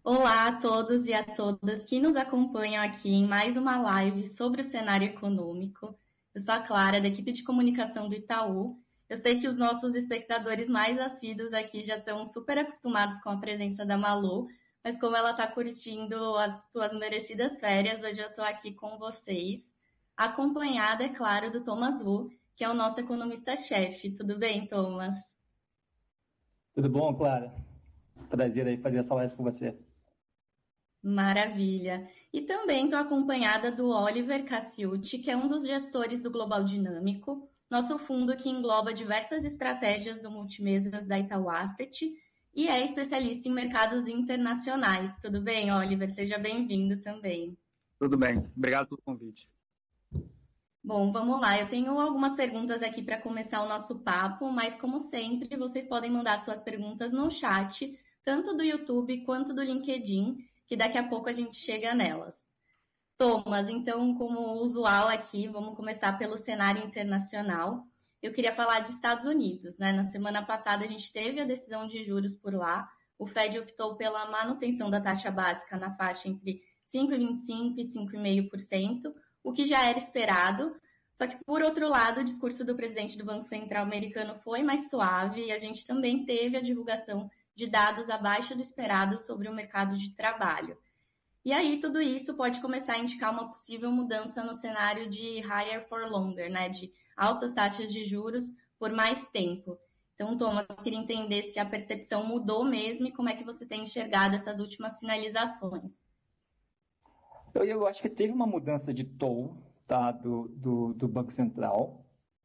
Olá a todos e a todas que nos acompanham aqui em mais uma live sobre o cenário econômico. Eu sou a Clara, da equipe de comunicação do Itaú. Eu sei que os nossos espectadores mais assíduos aqui já estão super acostumados com a presença da Malu, mas como ela está curtindo as suas merecidas férias, hoje eu estou aqui com vocês, acompanhada, é claro, do Thomas Wu, que é o nosso economista-chefe. Tudo bem, Thomas? Tudo bom, Clara? Prazer aí fazer essa live com você. Maravilha. E também estou acompanhada do Oliver Cassiuti, que é um dos gestores do Global Dinâmico, nosso fundo que engloba diversas estratégias do multimesas da Itaú Asset e é especialista em mercados internacionais. Tudo bem, Oliver? Seja bem-vindo também. Tudo bem, obrigado pelo convite. Bom, vamos lá. Eu tenho algumas perguntas aqui para começar o nosso papo, mas como sempre, vocês podem mandar suas perguntas no chat, tanto do YouTube quanto do LinkedIn, que daqui a pouco a gente chega nelas. Thomas, então, como usual aqui, vamos começar pelo cenário internacional. Eu queria falar de Estados Unidos, né? Na semana passada a gente teve a decisão de juros por lá. O Fed optou pela manutenção da taxa básica na faixa entre 5,25% e 5,5%, o que já era esperado. Só que, por outro lado, o discurso do presidente do Banco Central americano foi mais suave e a gente também teve a divulgação de dados abaixo do esperado sobre o mercado de trabalho. E aí, tudo isso pode começar a indicar uma possível mudança no cenário de higher for longer, né? De altas taxas de juros por mais tempo. Então, Thomas, queria entender se a percepção mudou mesmo e como é que você tem enxergado essas últimas sinalizações. Eu acho que teve uma mudança de tom, tá, do Banco Central.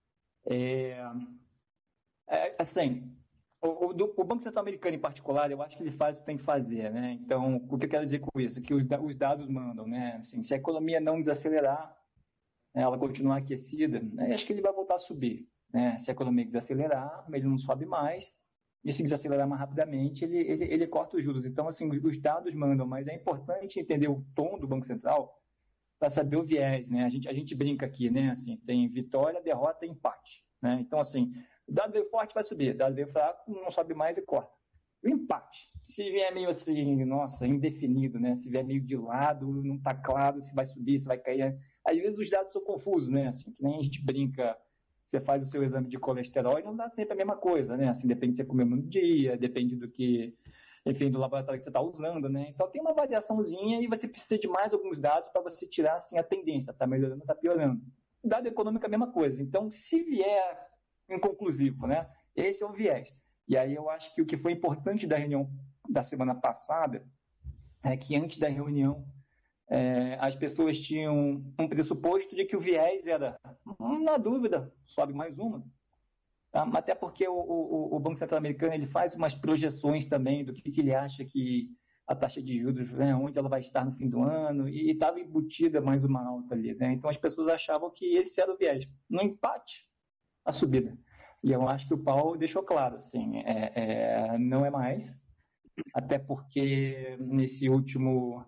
Assim, o Banco Central americano em particular, eu acho que ele faz o que tem que fazer, né? Então, o que eu quero dizer com isso? Que os dados mandam, né? Assim, se a economia não desacelerar, né, ela continuar aquecida, né, acho que ele vai voltar a subir, né? Se a economia desacelerar, ele não sobe mais, e se desacelerar mais rapidamente, ele corta os juros. Então, assim, os dados mandam, mas é importante entender o tom do Banco Central para saber o viés, né? A gente brinca aqui, né? Assim, tem vitória, derrota e empate, né? Então, assim, o dado veio forte vai subir, o dado veio fraco não sobe mais e corta. O empate, se vier meio assim, nossa, indefinido, né? Se vier meio de lado, não está claro se vai subir, se vai cair. Às vezes os dados são confusos, né? Assim, que nem a gente brinca, você faz o seu exame de colesterol e não dá sempre a mesma coisa, né? Assim, depende de você comer no dia, depende do que, enfim, do laboratório que você está usando, né? Então tem uma variaçãozinha e você precisa de mais alguns dados para você tirar, assim, a tendência, está melhorando, está piorando. Dado econômico é a mesma coisa. Então, se vier inconclusivo, né? Esse é o viés. E aí eu acho que o que foi importante da reunião da semana passada é que antes da reunião as pessoas tinham um pressuposto de que o viés era, na dúvida, sobe mais uma. Tá? Até porque o Banco Central americano ele faz umas projeções também do que ele acha que a taxa de juros, né, onde ela vai estar no fim do ano, e estava embutida mais uma alta ali. Né? Então as pessoas achavam que esse era o viés. No empate, a subida. E eu acho que o Paulo deixou claro, assim, não é mais, até porque nesse último,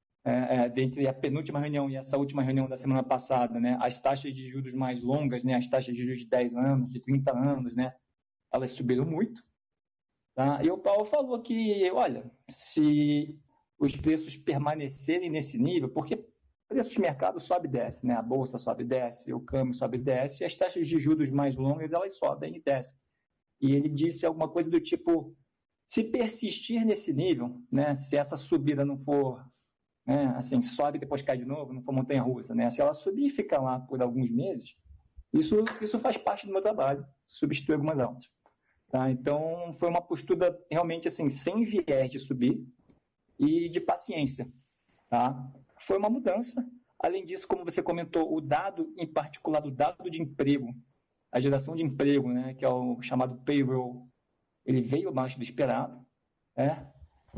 dentre a penúltima reunião e essa última reunião da semana passada, né, as taxas de juros mais longas, né, as taxas de juros de 10 anos, de 30 anos, né, elas subiram muito. Tá? E o Paulo falou que, olha, se os preços permanecerem nesse nível, porque o preço de mercado sobe e desce, né? A bolsa sobe e desce, o câmbio sobe e desce, e as taxas de juros mais longas elas sobem e descem. E ele disse alguma coisa do tipo, se persistir nesse nível, né? Se essa subida não for, né? Assim, sobe e depois cai de novo, não for montanha-russa, né? Se ela subir e ficar lá por alguns meses, isso faz parte do meu trabalho, substituir algumas altas. Tá? Então, foi uma postura realmente assim, sem viés de subir e de paciência. Tá? Foi uma mudança. Além disso, como você comentou, o dado, em particular, o dado de emprego, a geração de emprego, né, que é o chamado payroll, ele veio abaixo do esperado. Né?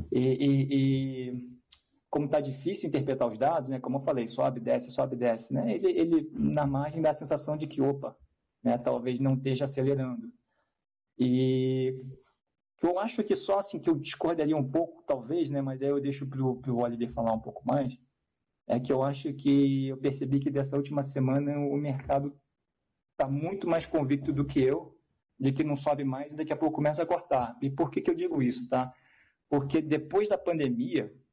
E como está difícil interpretar os dados, né, como eu falei, sobe, desce, né, ele na margem dá a sensação de que, opa, né, talvez não esteja acelerando. E eu acho que só assim que eu discordaria um pouco, talvez, né, mas aí eu deixo para o Oliver falar um pouco mais, é que eu acho que eu percebi que dessa última semana o mercado está muito mais convicto do que eu, de que não sobe mais e daqui a pouco começa a cortar. E por que eu digo isso, tá? Porque depois da pandemia,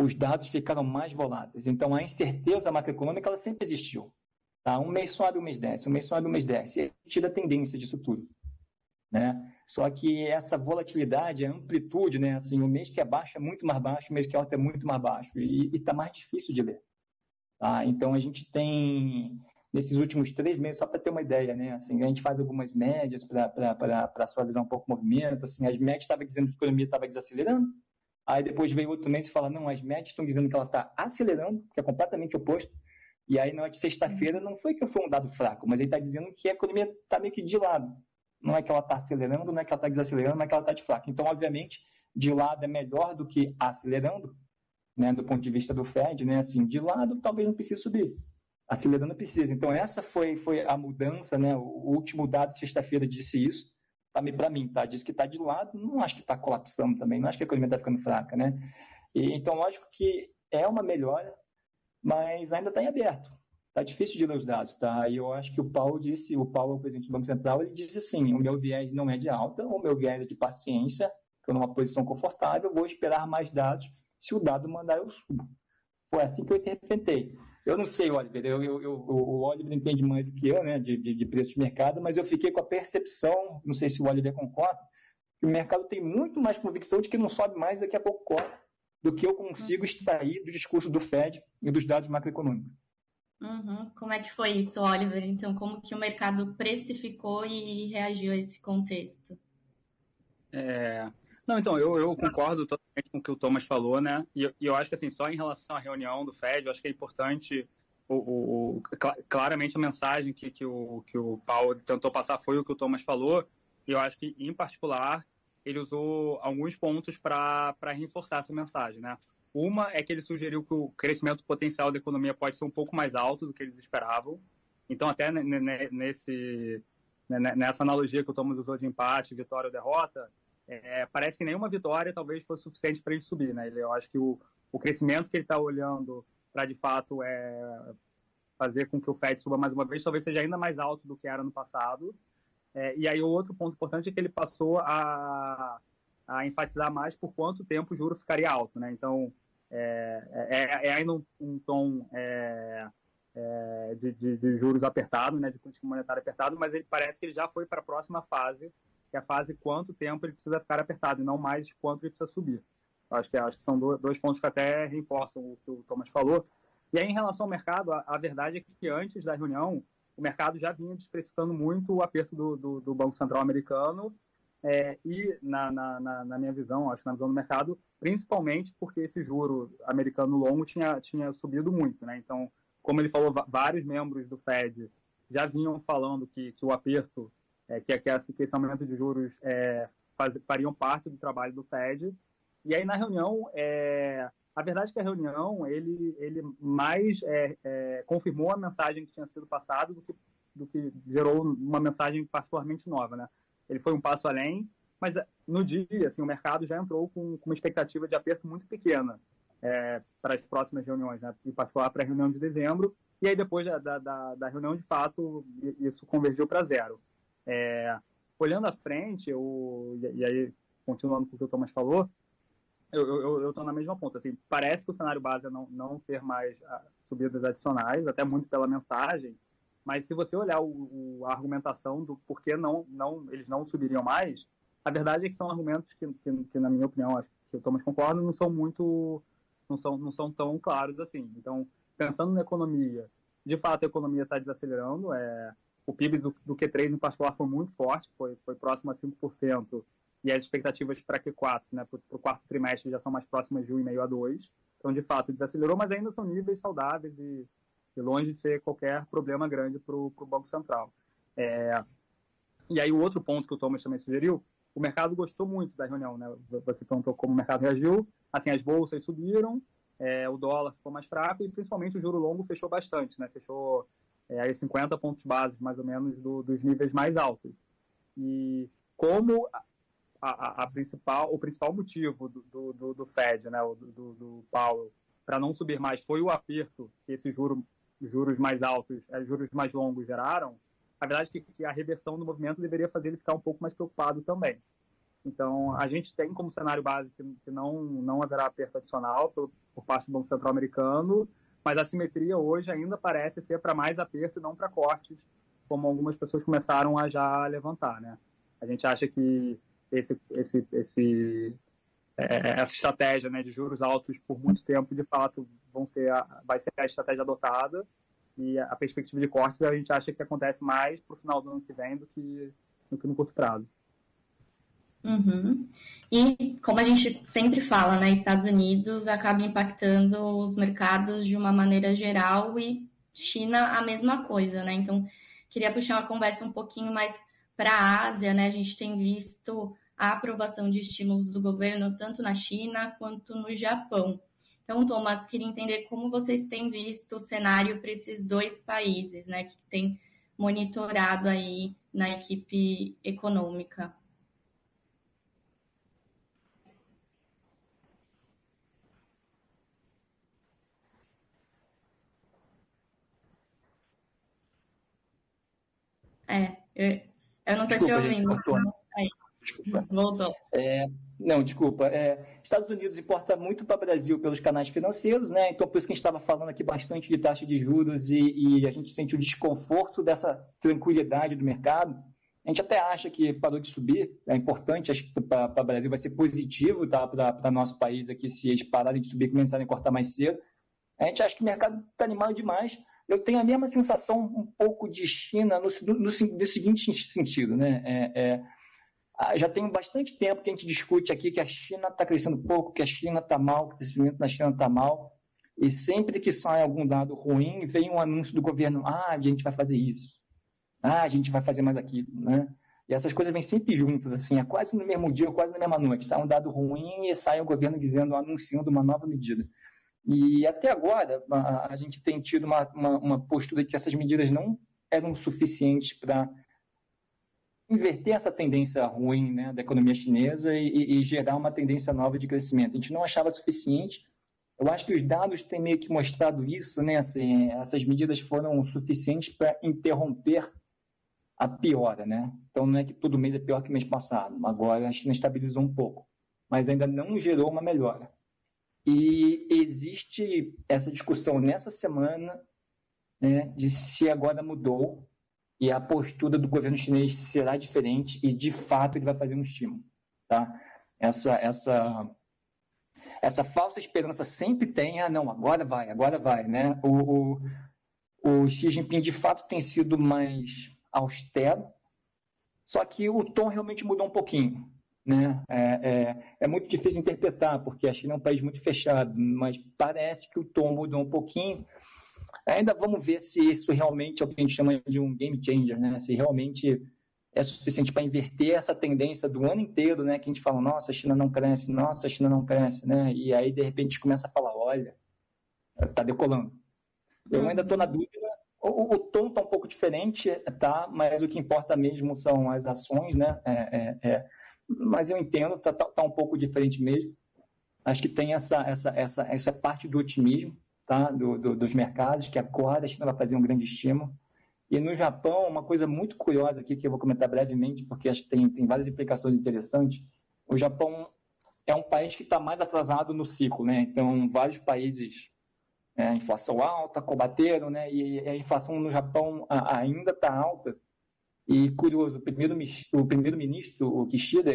os dados ficaram mais voláteis. Então, a incerteza macroeconômica ela sempre existiu. Tá? Um mês sobe, um mês desce, um mês sobe, um mês desce. E a gente tira a tendência disso tudo. Né? Só que essa volatilidade, a amplitude, né? Assim, o mês que é baixo é muito mais baixo, o mês que é alto é muito mais baixo. E está mais difícil de ler. Tá? Então, a gente tem, nesses últimos 3 meses, só para ter uma ideia, né? Assim, a gente faz algumas médias para suavizar um pouco o movimento. Assim, as médias estavam dizendo que a economia estava desacelerando. Aí depois veio outro mês e fala, não, as médias estão dizendo que ela está acelerando, que é completamente oposto. E aí, na sexta-feira, não foi que foi um dado fraco, mas ele está dizendo que a economia está meio que de lado. Não é que ela está acelerando, não é que ela está desacelerando, não é que ela está de fraco. Então, obviamente, de lado é melhor do que acelerando, né, do ponto de vista do Fed, né? Assim, de lado talvez não precise subir, acelerando precisa. Então, essa foi a mudança, né? O último dado de sexta-feira disse isso. Para mim, tá? Diz que está de lado, não acho que está colapsando também, não acho que a economia está ficando fraca, né? Então, lógico que é uma melhora, mas ainda está em aberto. Está difícil de ler os dados, tá? E eu acho que o Paulo, o presidente do Banco Central, ele disse assim, o meu viés não é de alta, o meu viés é de paciência, estou numa posição confortável, vou esperar mais dados, se o dado mandar eu subo. Foi assim que eu interpretei. Eu não sei, Oliver, o Oliver entende mais do que eu, né, de preço de mercado, mas eu fiquei com a percepção, não sei se o Oliver concorda, que o mercado tem muito mais convicção de que não sobe mais, daqui a pouco corta, do que eu consigo extrair do discurso do Fed e dos dados macroeconômicos. Como é que foi isso, Oliver? Então, como que o mercado precificou e reagiu a esse contexto? Não, então, eu concordo totalmente com o que o Thomas falou, né? E eu acho que, assim, só em relação à reunião do Fed, eu acho que é importante, claramente a mensagem que o Paulo tentou passar foi o que o Thomas falou, e eu acho que, em particular, ele usou alguns pontos para reforçar essa mensagem, né? Uma é que ele sugeriu que o crescimento potencial da economia pode ser um pouco mais alto do que eles esperavam. Então, até nessa analogia que o Thomas usou de empate, vitória ou derrota, parece que nenhuma vitória talvez fosse suficiente para ele subir, né? Eu acho que o crescimento que ele está olhando para, de fato, fazer com que o Fed suba mais uma vez, talvez seja ainda mais alto do que era no passado. E aí o outro ponto importante é que ele passou a enfatizar mais por quanto tempo o juro ficaria alto, né? Então, ainda um tom de juros apertado, né? De política monetária apertado, mas ele parece que ele já foi para a próxima fase, que é a fase quanto tempo ele precisa ficar apertado, e não mais quanto ele precisa subir. Acho que são dois pontos que até reforçam o que o Thomas falou. E aí, em relação ao mercado, a verdade é que antes da reunião, o mercado já vinha desprecificando muito o aperto do Banco Central americano, e na minha visão, acho que na visão do mercado, principalmente porque esse juro americano longo tinha subido muito, né? Então, como ele falou, vários membros do Fed já vinham falando que o aperto, que esse aumento de juros fariam parte do trabalho do Fed. E aí, na reunião, a verdade é que a reunião, ele mais confirmou a mensagem que tinha sido passada do que gerou uma mensagem particularmente nova, né? Ele foi um passo além, mas no dia, assim, o mercado já entrou com uma expectativa de aperto muito pequena para as próximas reuniões, né? Em particular para a reunião de dezembro, e aí depois da reunião, de fato, isso convergiu para zero. Olhando à frente, e aí, continuando com o que o Thomas falou, eu estou na mesma ponta. Assim, parece que o cenário base é não ter mais subidas adicionais, até muito pela mensagem, mas se você olhar a argumentação do porquê eles não subiriam mais, a verdade é que são argumentos que na minha opinião, acho que o Thomas concorda, não são tão claros assim. Então, pensando na economia, de fato a economia está desacelerando, o PIB do Q3 em particular foi muito forte, foi próximo a 5%, e as expectativas para Q4, né, para o quarto trimestre, já são mais próximas de 1,5% a 2%. Então, de fato, desacelerou, mas ainda são níveis saudáveis e longe de ser qualquer problema grande para o Banco Central. E aí, o outro ponto que o Thomas também sugeriu, o mercado gostou muito da reunião, né? Você perguntou como o mercado reagiu. Assim, as bolsas subiram, o dólar ficou mais fraco e, principalmente, o juro longo fechou bastante, né? Fechou aí 50 pontos básicos, mais ou menos, dos níveis mais altos. E como o principal motivo do Fed, né, do Powell, para não subir mais foi o aperto que esses juros mais altos, juros mais longos geraram, a verdade é que a reversão do movimento deveria fazer ele ficar um pouco mais preocupado também. Então, a gente tem como cenário básico que não haverá aperto adicional por parte do Banco Central americano, mas a simetria hoje ainda parece ser para mais aperto e não para cortes, como algumas pessoas começaram a já levantar, né? A gente acha que essa estratégia, né, de juros altos por muito tempo, de fato, vai ser a estratégia adotada, e a perspectiva de cortes a gente acha que acontece mais para o final do ano que vem do que no curto prazo. Uhum. E como a gente sempre fala, né, Estados Unidos acaba impactando os mercados de uma maneira geral e China a mesma coisa, né? Então, queria puxar uma conversa um pouquinho mais para a Ásia, né? A gente tem visto a aprovação de estímulos do governo tanto na China quanto no Japão. Então, Thomas, queria entender como vocês têm visto o cenário para esses dois países, né, que tem monitorado aí na equipe econômica. Eu não estou te Desculpa, gente, ouvindo. cortou. Aí, Desculpa. voltou. Não, desculpa. Estados Unidos importa muito para o Brasil pelos canais financeiros, né? Então, por isso que a gente estava falando aqui bastante de taxa de juros e a gente sente o desconforto dessa tranquilidade do mercado. A gente até acha que parou de subir, é importante, acho que para o Brasil vai ser positivo, tá? Para nosso país aqui, se eles pararem de subir e começarem a cortar mais cedo. A gente acha que o mercado está animado demais. Eu tenho a mesma sensação um pouco de China no seguinte sentido, né? Já tem bastante tempo que a gente discute aqui que a China está crescendo pouco, que a China está mal, que o crescimento na China está mal. E sempre que sai algum dado ruim, vem um anúncio do governo: a gente vai fazer isso, a gente vai fazer mais aquilo, né? E essas coisas vêm sempre juntas, assim, é quase no mesmo dia, quase na mesma noite. Sai um dado ruim e sai o governo anunciando uma nova medida. E até agora, a gente tem tido uma postura de que essas medidas não eram suficientes para inverter essa tendência ruim, né, da economia chinesa e gerar uma tendência nova de crescimento. A gente não achava suficiente. Eu acho que os dados têm meio que mostrado isso, né? Assim, essas medidas foram suficientes para interromper a piora, né? Então não é que todo mês é pior que o mês passado. Agora a China estabilizou um pouco, mas ainda não gerou uma melhora. E existe essa discussão nessa semana, né, de se agora mudou e a postura do governo chinês será diferente e, de fato, ele vai fazer um estímulo. Tá? Essa falsa esperança sempre tem, não, agora vai. Né? O Xi Jinping, de fato, tem sido mais austero, só que o tom realmente mudou um pouquinho. Né? É muito difícil interpretar, porque a China é um país muito fechado, mas parece que o tom mudou um pouquinho. Ainda vamos ver se isso realmente é o que a gente chama de um game changer, né? Se realmente é suficiente para inverter essa tendência do ano inteiro, né? Que a gente fala, nossa, a China não cresce, né? E aí, de repente, começa a falar, olha, está decolando. Eu ainda estou na dúvida. O tom está um pouco diferente, tá? Mas o que importa mesmo são as ações, né? Mas eu entendo, tá um pouco diferente mesmo. Acho que tem essa parte do otimismo, tá? Dos mercados, que agora a China vai fazer um grande estímulo. E no Japão, uma coisa muito curiosa aqui, que eu vou comentar brevemente, porque acho que tem várias implicações interessantes. O Japão é um país que está mais atrasado no ciclo, né? Então, vários países, a inflação alta, combateram, né? E a inflação no Japão ainda está alta. E curioso, o primeiro-ministro, o Kishida,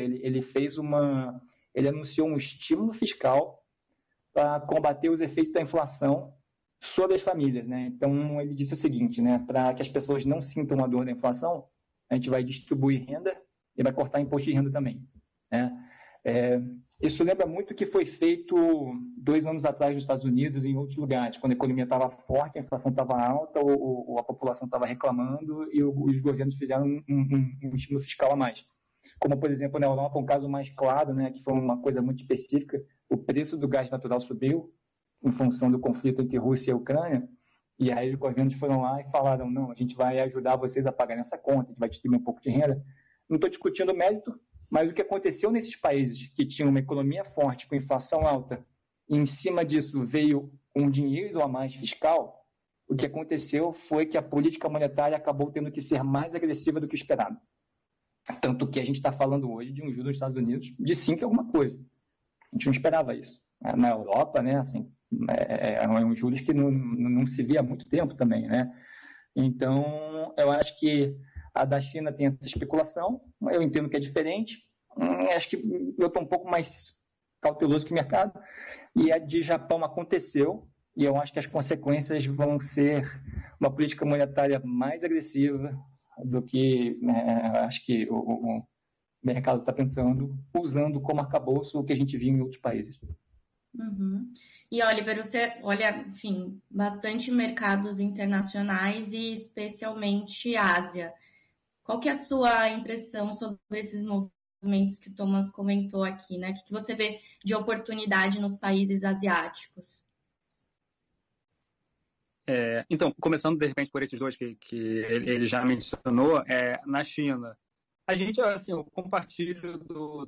ele anunciou um estímulo fiscal para combater os efeitos da inflação sobre as famílias, né? Então ele disse o seguinte, né? Para que as pessoas não sintam a dor da inflação, a gente vai distribuir renda e vai cortar imposto de renda também, né? Isso lembra muito o que foi feito 2 anos atrás nos Estados Unidos e em outros lugares, quando a economia estava forte, a inflação estava alta, a população estava reclamando e os governos fizeram um estímulo fiscal a mais. Como, por exemplo, na Europa, um caso mais claro, né, que foi uma coisa muito específica, o preço do gás natural subiu em função do conflito entre Rússia e Ucrânia, e aí os governos foram lá e falaram, não, a gente vai ajudar vocês a pagar essa conta, a gente vai distribuir um pouco de renda. Não estou discutindo o mérito, mas o que aconteceu nesses países que tinham uma economia forte, com inflação alta, e em cima disso veio um dinheiro a mais fiscal, o que aconteceu foi que a política monetária acabou tendo que ser mais agressiva do que esperado. Tanto que a gente está falando hoje de um juros nos Estados Unidos de 5 e alguma coisa. A gente não esperava isso. Na Europa, né, assim, é um juros que não se via há muito tempo também, né? Então, eu acho que a da China tem essa especulação, eu entendo que é diferente. Acho que eu estou um pouco mais cauteloso que o mercado. E a de Japão aconteceu, e eu acho que as consequências vão ser uma política monetária mais agressiva do que acho que o mercado está pensando, usando como arcabouço o que a gente viu em outros países. Uhum. E, Oliver, você olha, enfim, bastante mercados internacionais e especialmente Ásia. Qual que é a sua impressão sobre esses movimentos que o Thomas comentou aqui, né? O que você vê de oportunidade nos países asiáticos? Então, começando de repente por esses dois que ele já mencionou, na China, a gente, assim, eu compartilho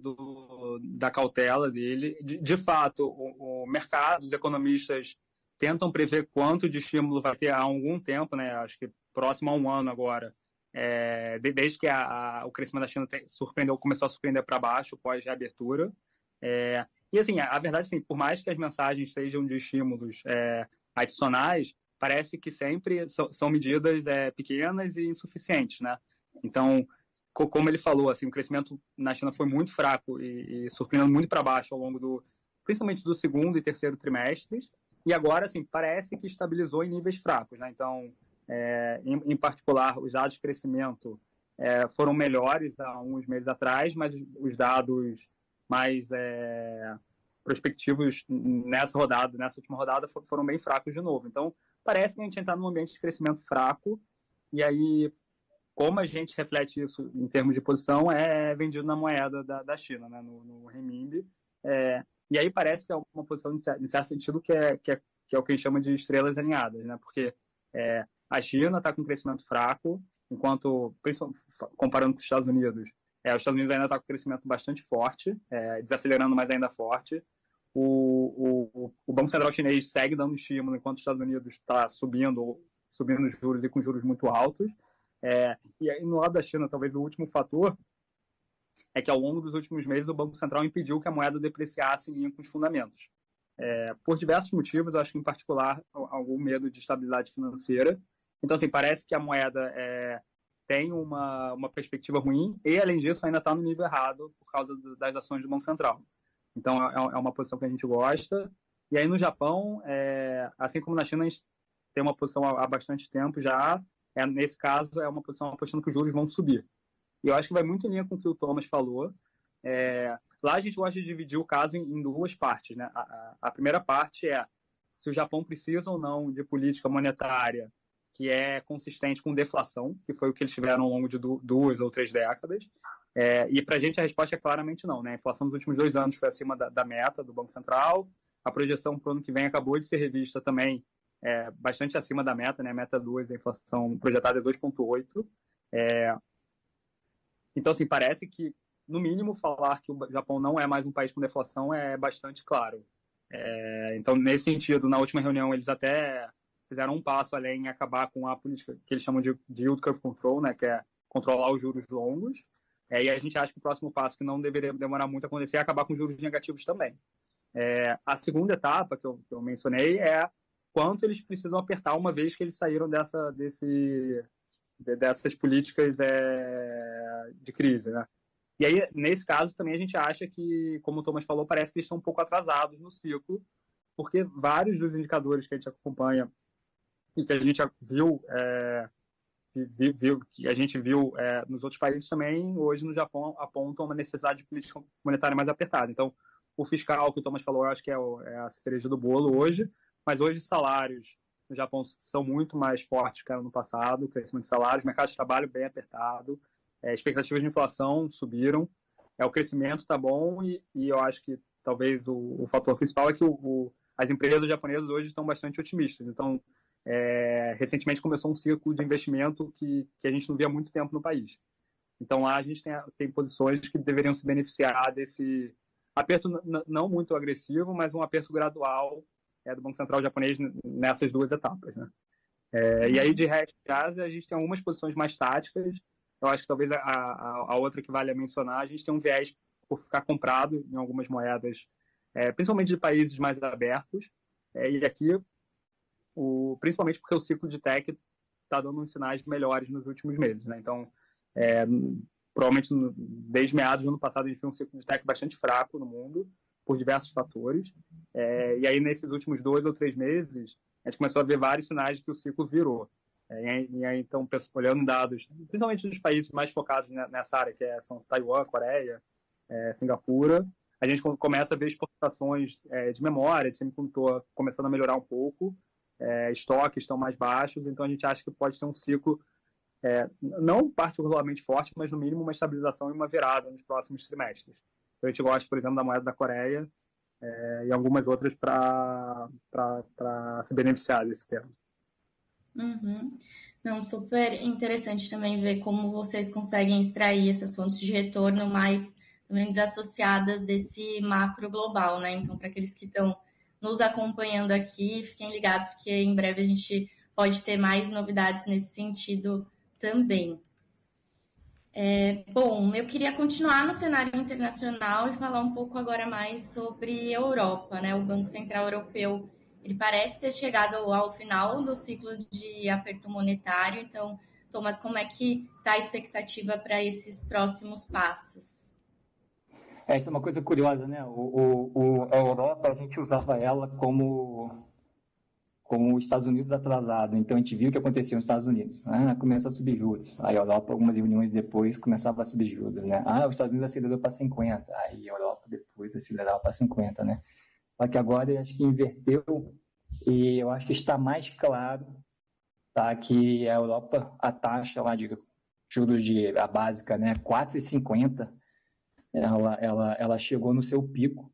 da cautela dele. De fato, o mercado, os economistas tentam prever quanto de estímulo vai ter há algum tempo, né? Acho que próximo a um ano agora, desde que o crescimento da China começou a surpreender para baixo pós-reabertura. E, assim, a verdade, assim, por mais que as mensagens sejam de estímulos adicionais, parece que sempre são medidas pequenas e insuficientes, né? Então, como ele falou, assim, o crescimento na China foi muito fraco e surpreendendo muito para baixo ao longo principalmente do segundo e terceiro trimestres, e agora, assim, parece que estabilizou em níveis fracos, né? Então, em particular, os dados de crescimento foram melhores há uns meses atrás, mas os dados mais prospectivos nessa última rodada, foram bem fracos de novo. Então, parece que a gente está num ambiente de crescimento fraco, e aí, como a gente reflete isso em termos de posição, é vendido na moeda da China, né, no renminbi. E aí parece que é uma posição, em certo sentido, que é o que a gente chama de estrelas alinhadas, né? Porque a China está com um crescimento fraco, enquanto, comparando com os Estados Unidos, os Estados Unidos ainda está com um crescimento bastante forte, desacelerando, mas ainda forte. O Banco Central chinês segue dando estímulo, enquanto os Estados Unidos está subindo os juros e com juros muito altos. E aí, no lado da China, talvez o último fator é que, ao longo dos últimos meses, o Banco Central impediu que a moeda depreciasse em linha com os fundamentos. Por diversos motivos, eu acho que, em particular, algum medo de estabilidade financeira. Então, assim, parece que a moeda tem uma perspectiva ruim e, além disso, ainda está no nível errado por causa das ações do Banco Central. Então, é uma posição que a gente gosta. E aí, no Japão, assim como na China, a gente tem uma posição há bastante tempo já. Nesse caso, é uma posição apostando que os juros vão subir. E eu acho que vai muito em linha com o que o Thomas falou. Lá a gente gosta de dividir o caso em duas partes, né? A primeira parte é se o Japão precisa ou não de política monetária que é consistente com deflação, que foi o que eles tiveram ao longo de 2 ou 3 décadas. E para a gente a resposta é claramente não, né? A inflação dos últimos 2 anos foi acima da meta do Banco Central. A projeção para o ano que vem acabou de ser revista também, bastante acima da meta, né? A meta 2, a inflação projetada é 2,8. Então, assim, parece que, no mínimo, falar que o Japão não é mais um país com deflação é bastante claro. Então, nesse sentido, na última reunião, eles até fizeram um passo além em acabar com a política que eles chamam de yield curve control, né? Que é controlar os juros longos. E a gente acha que o próximo passo, que não deveria demorar muito a acontecer, é acabar com os juros negativos também. A segunda etapa que eu mencionei é quanto eles precisam apertar uma vez que eles saíram dessas políticas de crise, né? E aí, nesse caso, também a gente acha que, como o Thomas falou, parece que eles estão um pouco atrasados no ciclo, porque vários dos indicadores que a gente acompanha e que a gente viu nos outros países também, hoje no Japão, apontam uma necessidade de política monetária mais apertada. Então, o fiscal que o Thomas falou, eu acho que é a cereja do bolo hoje, mas hoje salários no Japão são muito mais fortes que no passado, o crescimento de salários, mercado de trabalho bem apertado, expectativas de inflação subiram, o crescimento está bom e eu acho que talvez o fator principal é que as empresas japonesas hoje estão bastante otimistas. Então, recentemente começou um ciclo de investimento que a gente não via há muito tempo no país. Então, lá a gente tem posições que deveriam se beneficiar desse aperto não muito agressivo, mas um aperto gradual do Banco Central japonês nessas duas etapas, né? E aí, de resto de Ásia, a gente tem algumas posições mais táticas. Eu acho que talvez a outra que vale a mencionar, a gente tem um viés por ficar comprado em algumas moedas, principalmente de países mais abertos, e aqui, principalmente porque o ciclo de tech está dando uns sinais melhores nos últimos meses, né? Então, provavelmente desde meados do ano passado a gente viu um ciclo de tech bastante fraco no mundo, por diversos fatores, e aí nesses últimos 2 ou 3 meses a gente começou a ver vários sinais de que o ciclo virou. E aí, então, olhando dados, principalmente dos países mais focados nessa área, que são Taiwan, Coreia, Singapura, a gente começa a ver exportações de memória, de semicondutor começando a melhorar um pouco, estoques estão mais baixos, então a gente acha que pode ser um ciclo não particularmente forte, mas no mínimo uma estabilização e uma virada nos próximos trimestres. Então, a gente gosta, por exemplo, da moeda da Coreia e algumas outras para se beneficiar desse tema. Uhum. Não, super interessante também ver como vocês conseguem extrair essas fontes de retorno mais também desassociadas desse macro global, né? Então, para aqueles que estão nos acompanhando aqui, fiquem ligados, porque em breve a gente pode ter mais novidades nesse sentido também. Bom, eu queria continuar no cenário internacional e falar um pouco agora mais sobre Europa, né? O Banco Central Europeu, ele parece ter chegado ao final do ciclo de aperto monetário. Então, Thomas, como é que está a expectativa para esses próximos passos? Isso é uma coisa curiosa, né? A Europa, a gente usava ela como os Estados Unidos atrasado. Então, a gente viu o que aconteceu nos Estados Unidos. Começou a subir juros. Aí, a Europa, algumas reuniões depois, começava a subir juros. Né? Os Estados Unidos acelerou para 50. Aí, a Europa depois acelerava para 50. Né? Só que agora, eu acho que inverteu e eu acho que está mais claro, tá, que a Europa, a taxa lá de juros a básica, né, 4,50, ela chegou no seu pico.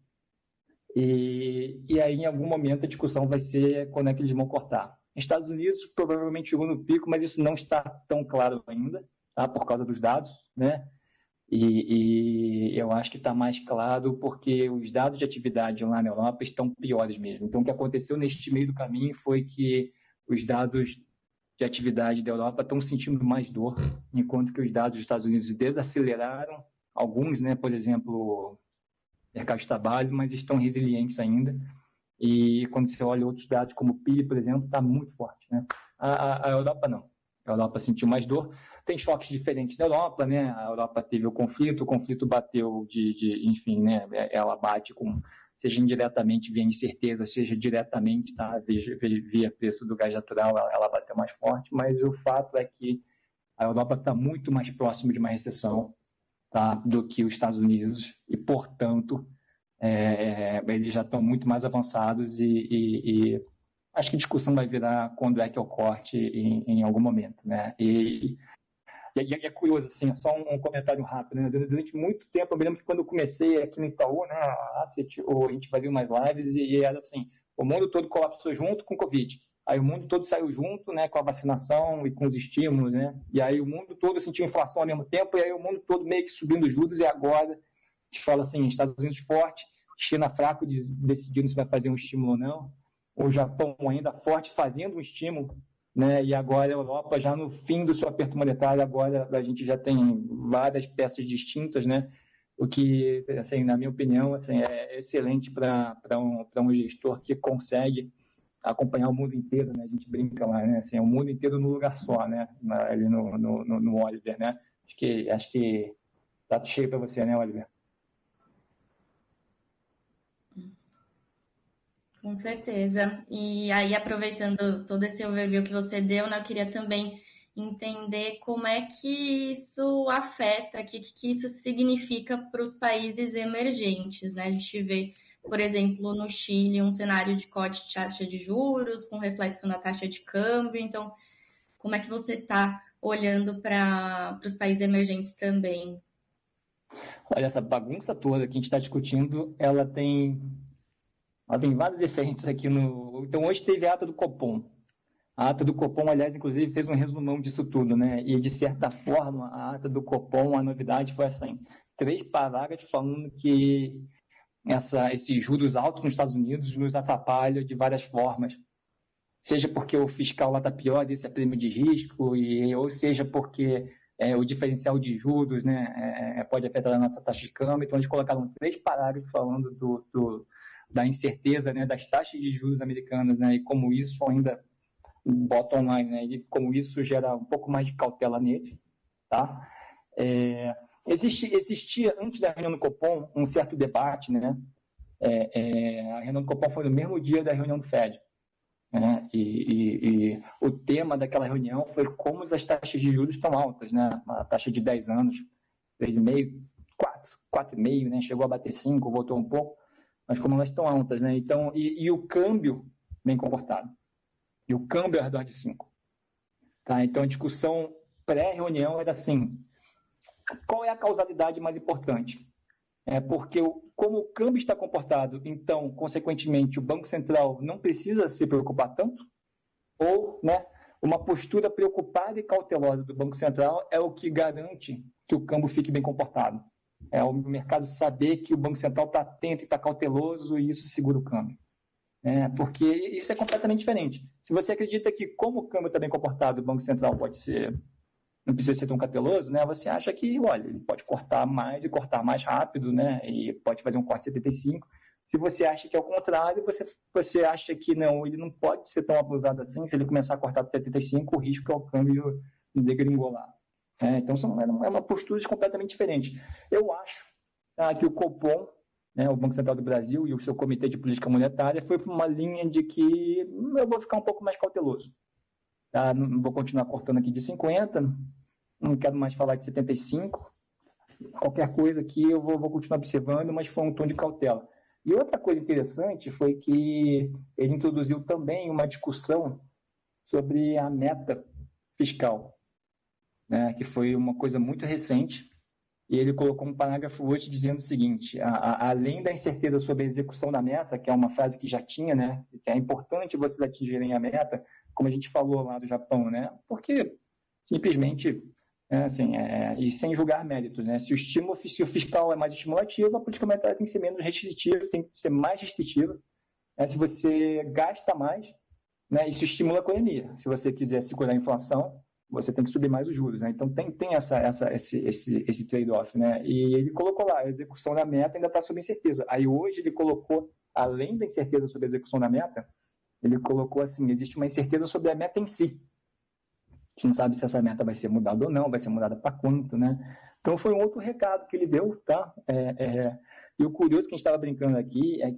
E aí, em algum momento, a discussão vai ser quando é que eles vão cortar. Estados Unidos provavelmente chegou no pico, mas isso não está tão claro ainda, tá? Por causa dos dados, né? E eu acho que está mais claro porque os dados de atividade lá na Europa estão piores mesmo. Então, o que aconteceu neste meio do caminho foi que os dados de atividade da Europa estão sentindo mais dor, enquanto que os dados dos Estados Unidos desaceleraram, alguns, né? Por exemplo, mercado de trabalho, mas estão resilientes ainda. E quando você olha outros dados, como o PIB, por exemplo, está muito forte. Né? A Europa não. A Europa sentiu mais dor. Tem choques diferentes da Europa, né? A Europa teve o conflito bateu enfim, né? Ela bate com, seja indiretamente via incerteza, seja diretamente, tá? Via preço do gás natural, ela bateu mais forte, mas o fato é que a Europa está muito mais próximo de uma recessão, tá, do que os Estados Unidos e, portanto, eles já estão muito mais avançados e acho que a discussão vai virar quando é que eu corte em algum momento, né? E é curioso, assim, só um comentário rápido, né? Durante muito tempo, eu me lembro que quando eu comecei aqui no Itaú, né, a gente fazia umas lives e era assim, o mundo todo colapsou junto com o Covid. Aí o mundo todo saiu junto, né, com a vacinação e com os estímulos, né? E aí o mundo todo sentiu inflação ao mesmo tempo, e aí o mundo todo meio que subindo juros, e agora a gente fala assim, Estados Unidos forte, China fraco, decidindo se vai fazer um estímulo ou não, o Japão ainda forte, fazendo um estímulo, né? E agora a Europa já no fim do seu aperto monetário, agora a gente já tem várias peças distintas, né? O que, assim, na minha opinião, assim, é excelente para um gestor que consegue acompanhar o mundo inteiro, né? A gente brinca lá, né? Assim, o mundo inteiro num lugar só, né? Ali no Oliver, né? Acho que tá cheio para você, né, Oliver? Com certeza. E aí, aproveitando todo esse overview que você deu, né, eu queria também entender como é que isso afeta, o que isso significa para os países emergentes, né? A gente vê, por exemplo, no Chile, um cenário de corte de taxa de juros, com reflexo na taxa de câmbio. Então, como é que você está olhando para os países emergentes também? Olha, essa bagunça toda que a gente está discutindo, ela tem vários efeitos aqui no... Então, hoje teve a ata do Copom. A ata do Copom, aliás, inclusive, fez um resumão disso tudo, né? E, de certa forma, a ata do Copom, a novidade foi assim, 3 parágrafos falando que esses juros altos nos Estados Unidos nos atrapalham de várias formas. Seja porque o fiscal lá está pior, esse é prêmio de risco, ou seja porque o diferencial de juros, né, pode afetar a nossa taxa de câmbio. Então, eles colocaram 3 parágrafos falando da incerteza, né, das taxas de juros americanas, né, e como isso ainda, bottom line, né, e como isso gera um pouco mais de cautela neles. Tá? Existia, antes da reunião do Copom, um certo debate, né? A reunião do Copom foi no mesmo dia da reunião do Fed. Né? E o tema daquela reunião foi como as taxas de juros estão altas, né? A taxa de 10 anos, 3,5, 4,5, né? Chegou a bater 5, voltou um pouco, mas como elas estão altas, né? Então, e o câmbio bem comportado. E o câmbio é ao redor de 5. Tá? Então, a discussão pré-reunião era assim: qual é a causalidade mais importante? Porque como o câmbio está comportado, então, consequentemente, o Banco Central não precisa se preocupar tanto? Ou, né, uma postura preocupada e cautelosa do Banco Central é o que garante que o câmbio fique bem comportado? É o mercado saber que o Banco Central está atento e está cauteloso e isso segura o câmbio. Porque isso é completamente diferente. Se você acredita que, como o câmbio está bem comportado, o Banco Central não precisa ser tão cauteloso, né? Você acha que, olha, ele pode cortar mais e cortar mais rápido, né? E pode fazer um corte de 75. Se você acha que é o contrário, você acha que não, ele não pode ser tão abusado assim. Se ele começar a cortar de 75, o risco é o câmbio degringolar. Então, é uma postura completamente diferente. Eu acho que o Copom, né, o Banco Central do Brasil e o seu Comitê de Política Monetária foi por uma linha de que eu vou ficar um pouco mais cauteloso. Tá? Não vou continuar cortando aqui de 50, não quero mais falar de 75. Qualquer coisa aqui eu vou continuar observando, mas foi um tom de cautela. E outra coisa interessante foi que ele introduziu também uma discussão sobre a meta fiscal, né, que foi uma coisa muito recente. E ele colocou um parágrafo hoje dizendo o seguinte: além da incerteza sobre a execução da meta, que é uma frase que já tinha, né, que é importante vocês atingirem a meta, como a gente falou lá do Japão, né, porque simplesmente, e sem julgar méritos, né, se o fiscal é mais estimulativo, a política monetária tem que ser menos restritiva, tem que ser mais restritiva. Se você gasta mais, né, isso estimula a economia. Se você quiser segurar a inflação, você tem que subir mais os juros, né? Então tem esse trade-off, né? E ele colocou lá, a execução da meta ainda está sob incerteza. Aí hoje ele colocou, além da incerteza sobre a execução da meta, ele colocou assim: existe uma incerteza sobre a meta em si. A gente não sabe se essa meta vai ser mudada ou não, vai ser mudada para quanto, né? Então foi um outro recado que ele deu, tá? E o curioso que a gente estava brincando aqui é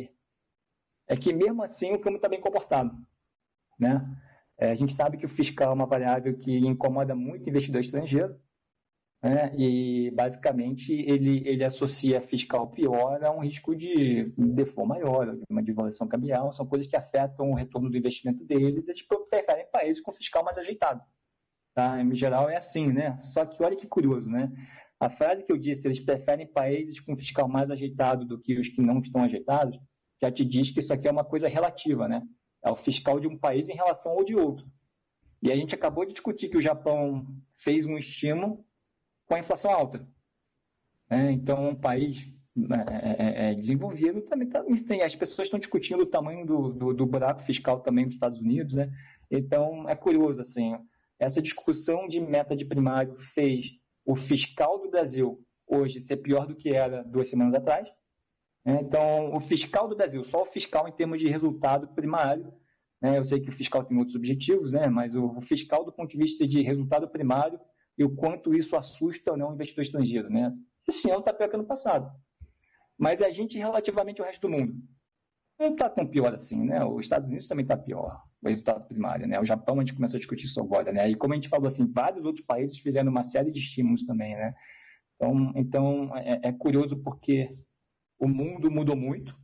que mesmo assim o câmbio está bem comportado, né? A gente sabe que o fiscal é uma variável que incomoda muito o investidor estrangeiro, né? E, basicamente, ele associa fiscal pior a um risco de default maior, de uma devaluação cambial. São coisas que afetam o retorno do investimento deles. Eles preferem países com fiscal mais ajeitado. Tá? Em geral, é assim, né? Só que olha que curioso, né? A frase que eu disse, eles preferem países com fiscal mais ajeitado do que os que não estão ajeitados, já te diz que isso aqui é uma coisa relativa, né? É o fiscal de um país em relação ao de outro. E a gente acabou de discutir que o Japão fez um estímulo com a inflação alta. Então, um país desenvolvido também as pessoas estão discutindo o tamanho do buraco fiscal também dos Estados Unidos, né? Então, é curioso, assim, essa discussão de meta de primário fez o fiscal do Brasil hoje ser pior do que era 2 semanas atrás. Então, o fiscal do Brasil, só o fiscal em termos de resultado primário, né? Eu sei que o fiscal tem outros objetivos, né? Mas o fiscal do ponto de vista de resultado primário e o quanto isso assusta ou não o investidor estrangeiro, né? Esse ano está pior que ano passado. Mas a gente, relativamente ao resto do mundo, não está tão pior assim, né? Os Estados Unidos também está pior, o resultado primário, né? O Japão, a gente começou a discutir isso agora, né? E como a gente falou, assim, vários outros países fizeram uma série de estímulos também, né? Então é curioso porque o mundo mudou muito,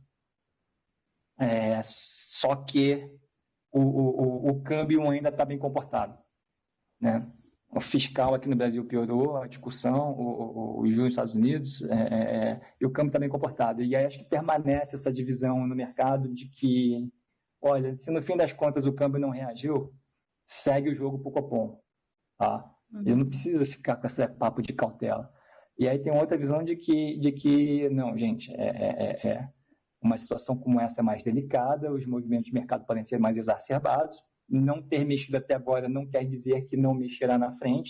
só que o câmbio ainda está bem comportado, né? O fiscal aqui no Brasil piorou a discussão, os juros nos Estados Unidos, e o câmbio está bem comportado. E aí acho que permanece essa divisão no mercado de que, olha, se no fim das contas o câmbio não reagiu, segue o jogo para o Copom. Tá? Ele não precisa ficar com esse papo de cautela. E aí tem outra visão de que não, gente, uma situação como essa é mais delicada, os movimentos de mercado podem ser mais exacerbados. Não ter mexido até agora não quer dizer que não mexerá na frente.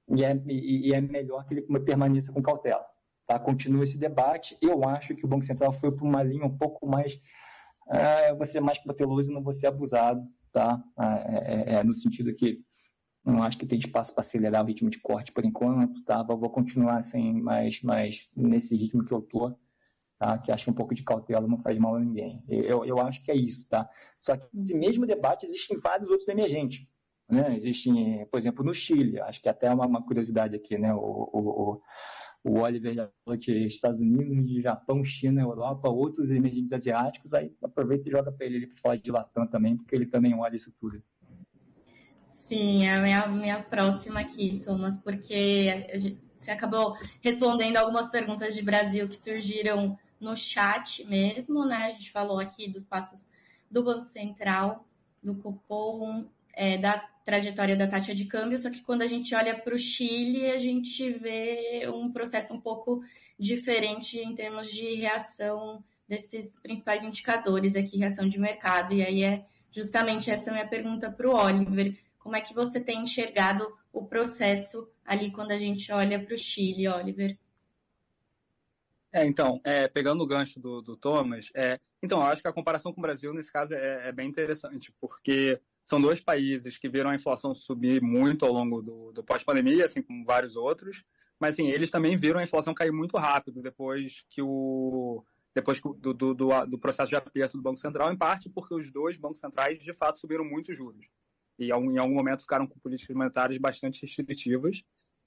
e é melhor que ele permaneça com cautela. Tá? Continua esse debate. Eu acho que o Banco Central foi para uma linha um pouco mais... eu vou ser mais cauteloso e não vou ser abusado, tá? No sentido que não acho que tem espaço para acelerar o ritmo de corte por enquanto, tá? Vou continuar assim, mais nesse ritmo que eu tô, tá? Que acho que um pouco de cautela não faz mal a ninguém. Eu acho que é isso, tá? Só que esse mesmo debate existe em vários outros emergentes, né? Existe, por exemplo, no Chile. Acho que até é uma curiosidade aqui, né? O Oliver já falou que Estados Unidos, Japão, China, Europa, outros emergentes asiáticos, aí aproveita e joga para ele para falar de Latam também, porque ele também olha isso tudo. Sim, é a minha próxima aqui, Thomas, porque você acabou respondendo algumas perguntas de Brasil que surgiram no chat mesmo, né? A gente falou aqui dos passos do Banco Central, do Copom, da trajetória da taxa de câmbio, só que quando a gente olha para o Chile, a gente vê um processo um pouco diferente em termos de reação desses principais indicadores aqui, reação de mercado, e aí é justamente essa minha pergunta para o Oliver. Como é que você tem enxergado o processo ali quando a gente olha para o Chile, Oliver? Então, pegando o gancho do Thomas, então, eu acho que a comparação com o Brasil, nesse caso, é bem interessante, porque são dois países que viram a inflação subir muito ao longo do pós-pandemia, assim como vários outros, mas assim, eles também viram a inflação cair muito rápido depois do processo de aperto do Banco Central, em parte porque os dois bancos centrais, de fato, subiram muito os juros. E em algum momento ficaram com políticas monetárias bastante restritivas.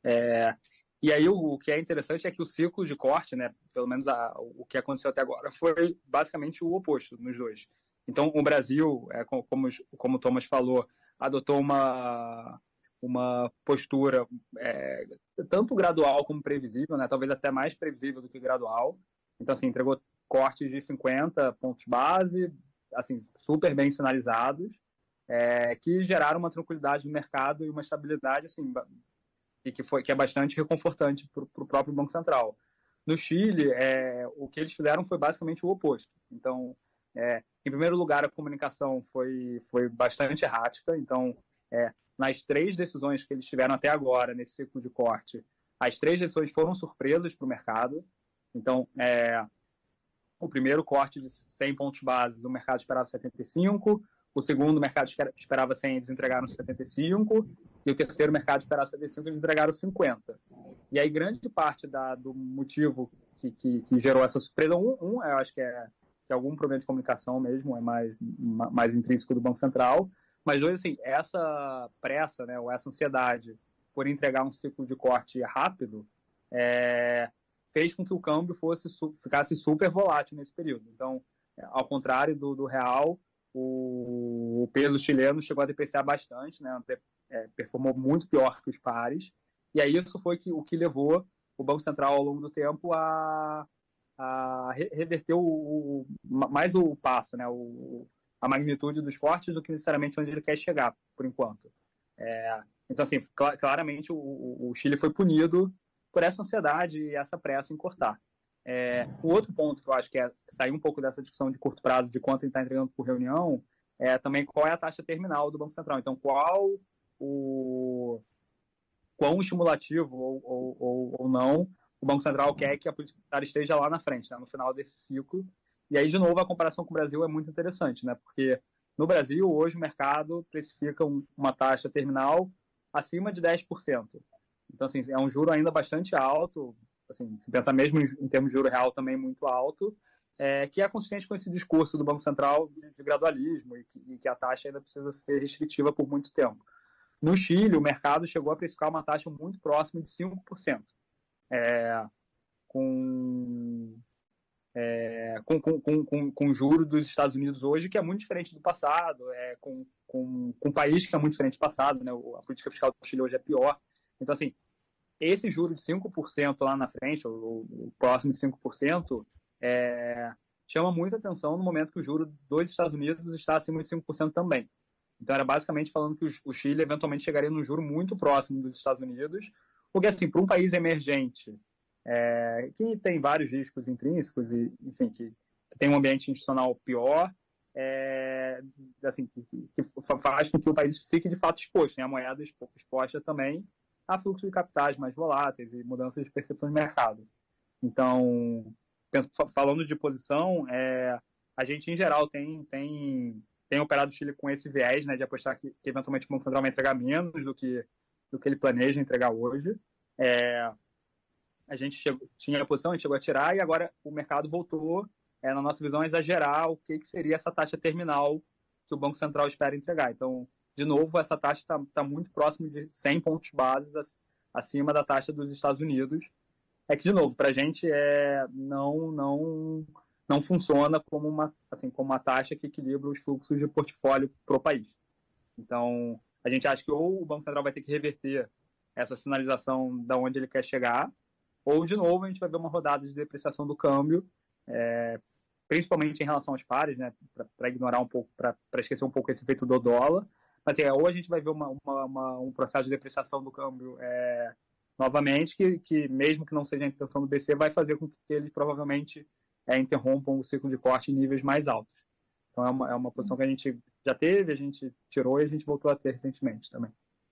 E aí o que é interessante é que o ciclo de corte, né, pelo menos o que aconteceu até agora, foi basicamente o oposto nos dois. Então, o Brasil, como o Thomas falou, adotou uma postura tanto gradual como previsível, né, talvez até mais previsível do que gradual. Então, assim, entregou cortes de 50 pontos base, assim, super bem sinalizados, que geraram uma tranquilidade no mercado e uma estabilidade, assim, que é bastante reconfortante para o próprio Banco Central. No Chile, o que eles fizeram foi basicamente o oposto. Então, em primeiro lugar, a comunicação foi bastante errática. Então, nas três decisões que eles tiveram até agora, nesse ciclo de corte, as três decisões foram surpresas para o mercado. Então, o primeiro corte de 100 pontos base, o mercado esperava 75, o segundo, o mercado esperava 100, eles entregaram 75, e o terceiro, o mercado esperava 75, eles entregaram 50. E aí, grande parte do motivo que gerou essa surpresa, eu acho que é algum problema de comunicação mesmo, é mais intrínseco do Banco Central, mas dois, assim, essa pressa, né, ou essa ansiedade por entregar um ciclo de corte rápido, fez com que o câmbio ficasse super volátil nesse período. Então, ao contrário do real, o peso chileno chegou a depreciar bastante, né? Performou muito pior que os pares, e aí isso foi o que levou o Banco Central ao longo do tempo a reverter mais o passo, né? A magnitude dos cortes do que necessariamente onde ele quer chegar, por enquanto. Então, assim, claramente o Chile foi punido por essa ansiedade e essa pressa em cortar. O outro ponto que eu acho que é sair um pouco dessa discussão de curto prazo, de quanto ele está entregando por reunião, também qual é a taxa terminal do Banco Central. Então, quão estimulativo ou não o Banco Central quer que a política monetária esteja lá na frente, né, no final desse ciclo. E aí, de novo, a comparação com o Brasil é muito interessante, né, porque no Brasil, hoje, o mercado precifica uma taxa terminal acima de 10%. Então, assim, é um juro ainda bastante alto, assim, se pensar mesmo em termos de juro real também muito alto, que é consistente com esse discurso do Banco Central de gradualismo e que a taxa ainda precisa ser restritiva por muito tempo. No Chile, o mercado chegou a precificar uma taxa muito próxima de 5%, com juro dos Estados Unidos hoje, que é muito diferente do passado, com um país que é muito diferente do passado, né? A política fiscal do Chile hoje é pior. Então, assim, esse juro de 5% lá na frente, ou próximo de 5%, chama muita atenção no momento que o juro dos Estados Unidos está acima de 5% também. Então, era basicamente falando que o Chile eventualmente chegaria num juro muito próximo dos Estados Unidos, porque, assim, para um país emergente, que tem vários riscos intrínsecos e, enfim, que tem um ambiente institucional pior, assim, que faz com que o país fique de fato exposto, né? A moeda exposta também. a fluxo de capitais mais voláteis e mudanças de percepção de mercado. Então, falando de posição, a gente, em geral, tem operado o Chile com esse viés, né, de apostar que eventualmente o Banco Central vai entregar menos do que ele planeja entregar hoje. A gente tinha a posição, a gente chegou a tirar, e agora o mercado voltou, na nossa visão, a exagerar o que seria essa taxa terminal que o Banco Central espera entregar. Então, de novo, essa taxa está muito próximo de 100 pontos bases acima da taxa dos Estados Unidos. É que, de novo, para a gente não funciona como uma taxa que equilibra os fluxos de portfólio para o país. Então, a gente acha que ou o Banco Central vai ter que reverter essa sinalização da onde ele quer chegar, ou, de novo, a gente vai ver uma rodada de depreciação do câmbio, principalmente em relação aos pares, né, para ignorar um pouco, para esquecer um pouco esse efeito do dólar. Mas ou a gente vai ver um processo de depreciação do câmbio novamente, que mesmo que não seja a intenção do BC, vai fazer com que eles provavelmente interrompam o ciclo de corte em níveis mais altos. Então é uma posição que a gente já teve, a gente tirou e a gente voltou a ter recentemente também.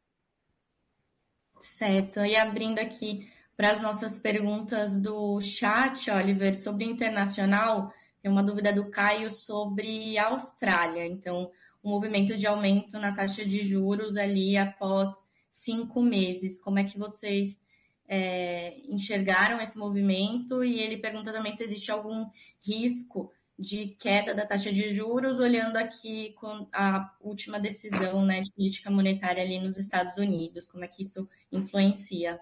Certo. E abrindo aqui para as nossas perguntas do chat, Oliver, sobre internacional, tem uma dúvida do Caio sobre a Austrália. Então, o movimento de aumento na taxa de juros ali após 5 meses. Como é que vocês enxergaram esse movimento? E ele pergunta também se existe algum risco de queda da taxa de juros, olhando aqui com a última decisão, né, de política monetária ali nos Estados Unidos. Como é que isso influencia?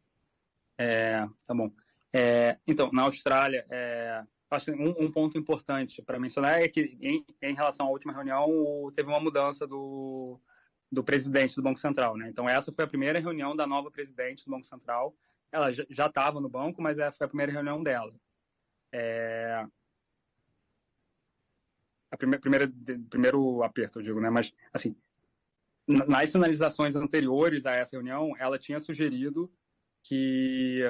Tá bom. Então, na Austrália, acho que um ponto importante para mencionar é que, em relação à última reunião, teve uma mudança do presidente do Banco Central, né? Então, essa foi a primeira reunião da nova presidente do Banco Central. Ela já estava no banco, mas foi a primeira reunião dela. Primeiro aperto, eu digo, né? Mas, assim, nas sinalizações anteriores a essa reunião, ela tinha sugerido que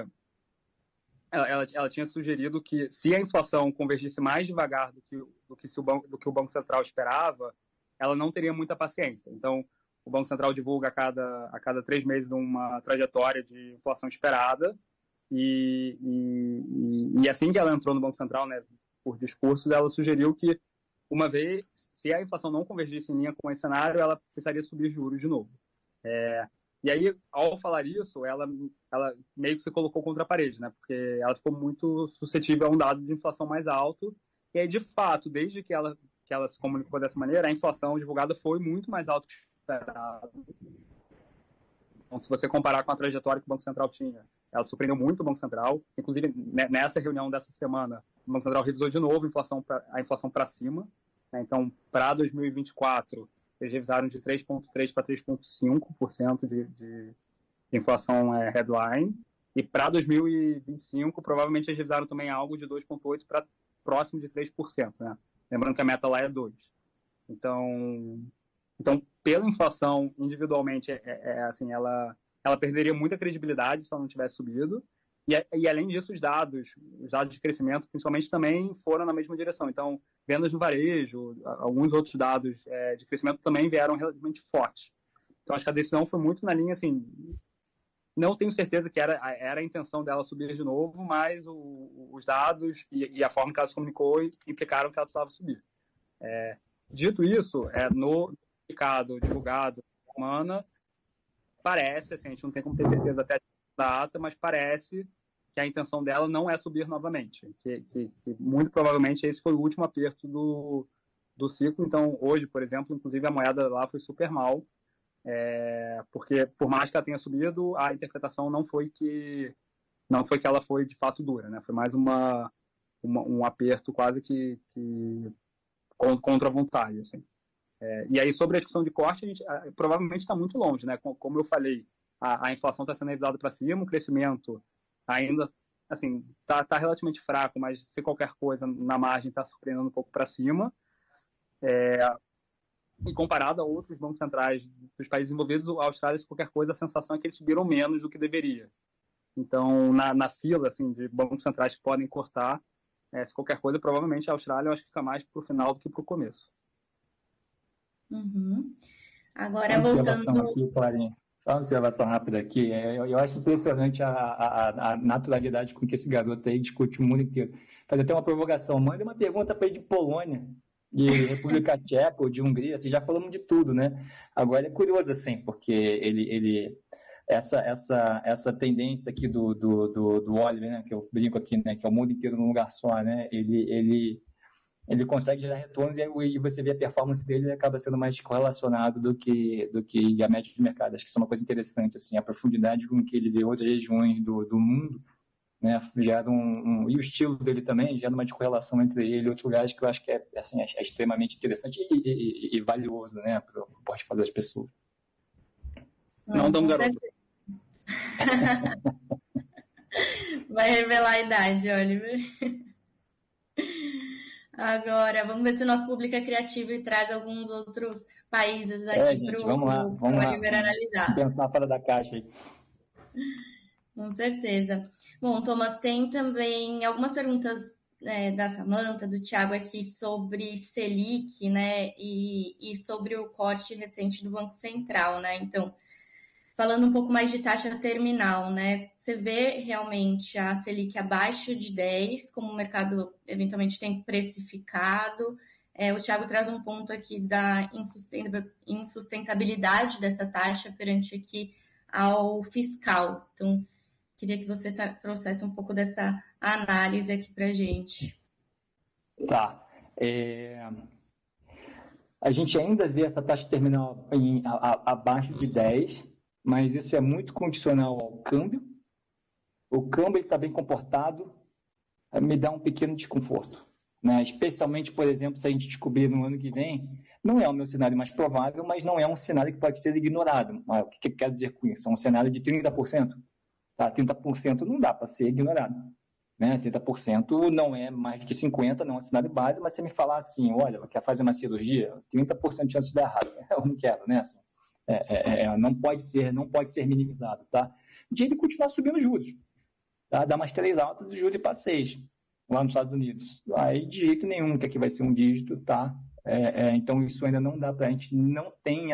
se a inflação convergisse mais devagar do que o Banco Central esperava, ela não teria muita paciência. Então, o Banco Central divulga a cada 3 meses uma trajetória de inflação esperada, e assim que ela entrou no Banco Central, né, por discursos, ela sugeriu que, uma vez, se a inflação não convergisse em linha com esse cenário, ela precisaria subir juros de novo. E aí, ao falar isso, ela meio que se colocou contra a parede, né? Porque ela ficou muito suscetível a um dado de inflação mais alto. E aí, de fato, desde que ela se comunicou dessa maneira, a inflação divulgada foi muito mais alta que esperado. Então, se você comparar com a trajetória que o Banco Central tinha, ela surpreendeu muito o Banco Central. Inclusive, nessa reunião dessa semana, o Banco Central revisou de novo a inflação para cima. Né? Então, para 2024... eles revisaram de 3,3% para 3,5% de inflação headline. E para 2025, provavelmente eles revisaram também algo de 2,8% para próximo de 3%. Né? Lembrando que a meta lá é 2%. Então, pela inflação, individualmente, assim, ela perderia muita credibilidade se ela não tivesse subido. E além disso, os dados de crescimento, principalmente, também foram na mesma direção. Então, vendas no varejo, alguns outros dados de crescimento também vieram relativamente fortes. Então, acho que a decisão foi muito na linha, assim, não tenho certeza que era a intenção dela subir de novo, mas os dados e a forma que ela se comunicou implicaram que ela precisava subir. Dito isso, no mercado divulgado essa semana, parece, assim, a gente não tem como ter certeza até a data, mas parece que a intenção dela não é subir novamente, que muito provavelmente esse foi o último aperto do ciclo. Então, hoje, por exemplo, inclusive a moeda lá foi super mal, porque por mais que ela tenha subido, a interpretação não foi que ela foi de fato dura, né? Foi mais um aperto quase que contra a vontade, assim. E aí, sobre a discussão de corte, a gente provavelmente está muito longe, né? Como eu falei, a inflação está sendo revisada para cima, o crescimento ainda, assim, tá relativamente fraco, mas se qualquer coisa na margem está surpreendendo um pouco para cima. E comparado a outros bancos centrais dos países envolvidos, a Austrália, se qualquer coisa, a sensação é que eles subiram menos do que deveria. Então, na fila, assim, de bancos centrais que podem cortar, se qualquer coisa, provavelmente a Austrália, eu acho que fica mais para o final do que para o começo. Uhum. Agora, voltando... aqui, Clarinha. Só uma observação rápida aqui. Eu acho impressionante a naturalidade com que esse garoto aí discute o mundo inteiro. Fazer até uma provocação. Manda uma pergunta para ele de Polônia, de República Tcheca ou de Hungria. Assim, já falamos de tudo, né? Agora é curioso, assim, porque essa tendência aqui do Oliver, né? Que eu brinco aqui, né? Que é o mundo inteiro num lugar só, né? Ele consegue gerar retornos e você vê a performance dele acaba sendo mais correlacionado do que a média de mercado. Acho que isso é uma coisa interessante, assim, a profundidade com que ele vê outras regiões do mundo, né, gera e o estilo dele também gera uma correlação entre ele e outros lugares que eu acho que é extremamente interessante e valioso, né, para o portfólio das pessoas. Não tão garoto. Vai revelar a idade, Oliver. Agora, vamos ver se o nosso público é criativo e traz alguns outros países aqui para o Oliver analisar. Pensar fora da caixa aí. Com certeza. Bom, Thomas, tem também algumas perguntas da Samantha, do Thiago aqui sobre Selic, né, e sobre o corte recente do Banco Central, né? Então, falando um pouco mais de taxa terminal, né? Você vê realmente a Selic abaixo de 10, como o mercado eventualmente tem precificado. O Thiago traz um ponto aqui da insustentabilidade dessa taxa perante aqui ao fiscal. Então, queria que você trouxesse um pouco dessa análise aqui para a gente. Tá. A gente ainda vê essa taxa terminal abaixo de 10, mas isso é muito condicional ao câmbio. O câmbio está bem comportado, me dá um pequeno desconforto, né? Especialmente, por exemplo, se a gente descobrir no ano que vem, não é o meu cenário mais provável, mas não é um cenário que pode ser ignorado. O que eu quero dizer com isso? É um cenário de 30%. Tá? 30% não dá para ser ignorado, né? 30% não é mais do que 50%, não é um cenário base, mas você me falar assim, olha, quer fazer uma cirurgia? 30% de chance de dar errado. Eu não quero, né? Assim, não pode ser minimizado, tá? De ele continuar subindo juros, tá? Dá mais 3 altas e juros para 6 lá nos Estados Unidos. Aí de jeito nenhum que aqui vai ser um dígito, tá? Então isso ainda não dá para a gente, não tem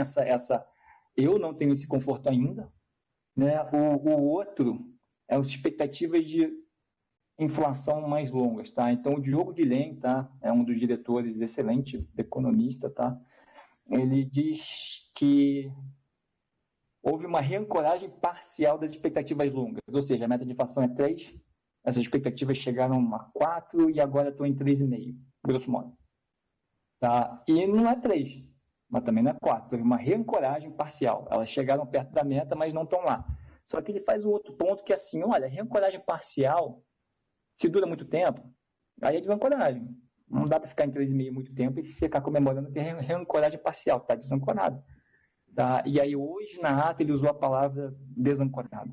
eu não tenho esse conforto ainda, né? O outro é as expectativas de inflação mais longas, tá? Então o Diogo Guilhem, tá? É um dos diretores, excelente economista, tá? Ele diz que houve uma reancoragem parcial das expectativas longas, ou seja, a meta de inflação é 3, essas expectativas chegaram a 4 e agora estão em 3,5, grosso modo. Tá? E não é 3, mas também não é 4, houve uma reancoragem parcial. Elas chegaram perto da meta, mas não estão lá. Só que ele faz um outro ponto que é assim, olha, reancoragem parcial, se dura muito tempo, aí é desancoragem. Não dá para ficar em 3,5 muito tempo e ficar comemorando que é reancoragem parcial, está desancorado. Tá? E aí hoje na ata ele usou a palavra desancorado.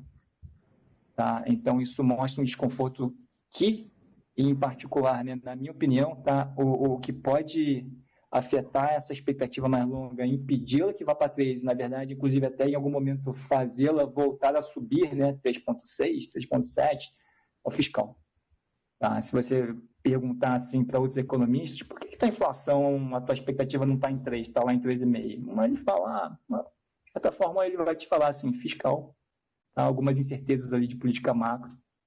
Tá? Então isso mostra um desconforto que, em particular, né, na minha opinião, tá, o que pode afetar essa expectativa mais longa, impedi-la que vá para 3, na verdade, inclusive até em algum momento fazê-la voltar a subir, né, 3,6, 3,7, é o fiscal. Tá? Se você perguntar assim para outros economistas, por que a inflação, a tua expectativa não está em 3, está lá em 3,5? Mas ele fala, de certa forma ele vai te falar assim, fiscal, tá? Algumas incertezas ali de política macro.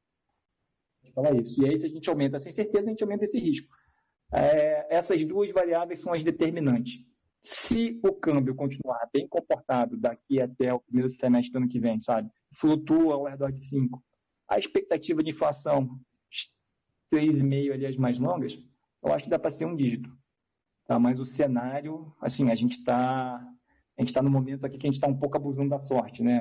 Fala isso. E aí se a gente aumenta essa incerteza, a gente aumenta esse risco. Essas duas variáveis são as determinantes. Se o câmbio continuar bem comportado daqui até o primeiro semestre do ano que vem, sabe? Flutua ao redor de 5. A expectativa de inflação 3,5 ali as mais longas, eu acho que dá para ser um dígito. Tá? Mas o cenário, assim, a gente está no momento aqui que a gente está um pouco abusando da sorte, né?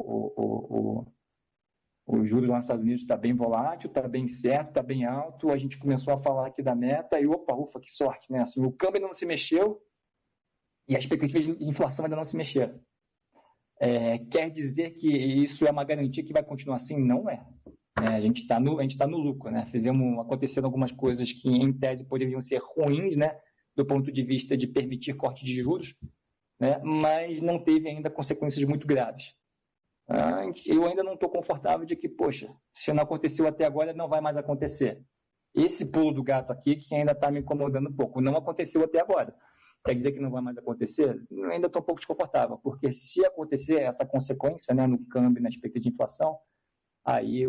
O juros lá nos Estados Unidos está bem volátil, está bem certo, está bem alto. A gente começou a falar aqui da meta e ufa, que sorte, né? Assim, o câmbio ainda não se mexeu e a expectativa de inflação ainda não se mexeu. Quer dizer que isso é uma garantia que vai continuar assim? Não é. A gente está no lucro, né? Aconteceram algumas coisas que, em tese, poderiam ser ruins, né? Do ponto de vista de permitir corte de juros, né? Mas não teve ainda consequências muito graves. Eu ainda não estou confortável de que, poxa, se não aconteceu até agora, não vai mais acontecer. Esse pulo do gato aqui que ainda está me incomodando um pouco. Não aconteceu até agora. quer dizer que não vai mais acontecer? Eu ainda estou um pouco desconfortável, porque se acontecer essa consequência, né, no câmbio, na expectativa de inflação, aí